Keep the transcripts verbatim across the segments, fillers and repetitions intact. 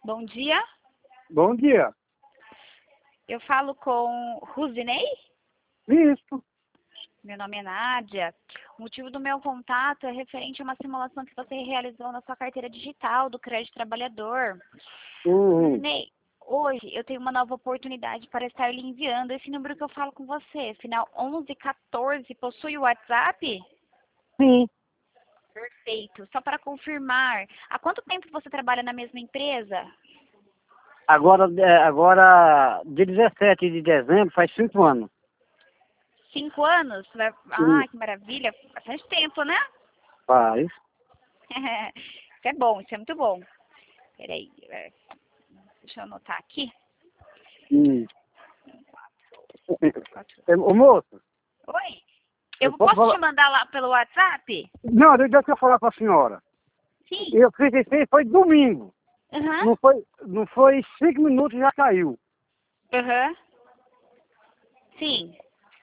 Bom dia. Bom dia. Eu falo com Ruzinei? Isso. Meu nome é Nádia. O motivo do meu contato é referente a uma simulação que você realizou na sua carteira digital do Crédito Trabalhador. Uhum. Ruzinei, hoje eu tenho uma nova oportunidade para estar lhe enviando esse número que eu falo com você. Final onze quatorze, possui o WhatsApp? Sim. Perfeito. Só para confirmar, há quanto tempo você trabalha na mesma empresa? Agora, é, agora, dia dezessete de dezembro, faz cinco anos. Cinco anos? Vai- Ah, que maravilha. Bastante tempo, né? Faz. Isso é bom, isso é muito bom. Peraí, é, deixa eu anotar aqui. Hum. Quatro. É, ô, moço, Oi, eu eu posso posso falar? te mandar lá pelo WhatsApp? Não, deixa eu falar para a senhora. Sim. Eu fiz isso aí, foi domingo. Aham. Não foi, não foi cinco minutos e já caiu. Aham. Sim.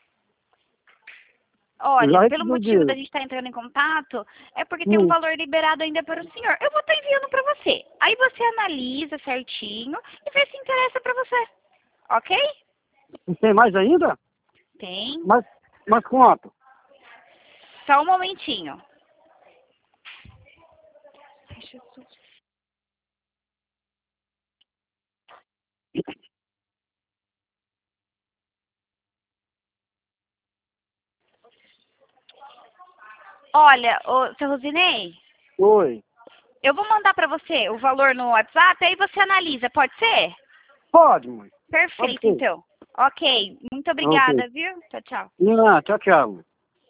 Olha, Já pelo motivo da respondi. gente estar entrando em contato, é porque tem um Hum. valor liberado ainda para o senhor. Eu vou estar enviando para você. Aí você analisa certinho e vê se interessa para você. Ok? E tem mais ainda? Tem. Mas, mas quanto? Só um momentinho. Ai, Jesus. Olha, ô, seu Rosinei, Oi. eu vou mandar para você o valor no WhatsApp, aí você analisa, pode ser? Pode, mãe. Pode Perfeito, ser. então. Ok, muito Ok. obrigada, viu? Tchau, tchau. Não, tchau, tchau.